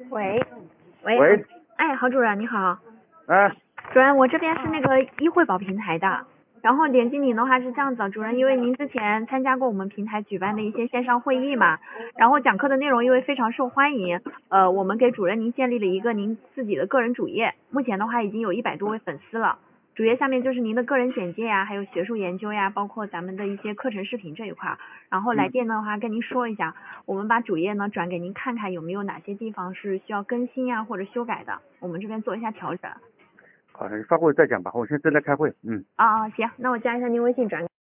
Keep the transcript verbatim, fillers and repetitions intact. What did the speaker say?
喂，喂， 喂， 哎，郝主任你好， 啊， 主任，我这边是那个医惠保平台的，然后联系您的话是这样子，主任，因为您之前参加过我们平台举办的一些线上会议嘛，然后讲课的内容因为非常受欢迎，呃，我们给主任您建立了一个您自己的个人主页，目前的话已经有一百多位粉丝了。主页下面就是您的个人简介呀，还有学术研究呀，包括咱们的一些课程视频这一块。然后来电的话跟您说一下，我们把主页呢转给您看看有没有哪些地方是需要更新呀或者修改的，我们这边做一下调整。 好，你发过再讲吧，我现在正在开会，嗯。 啊啊，行，那我加一下您微信转。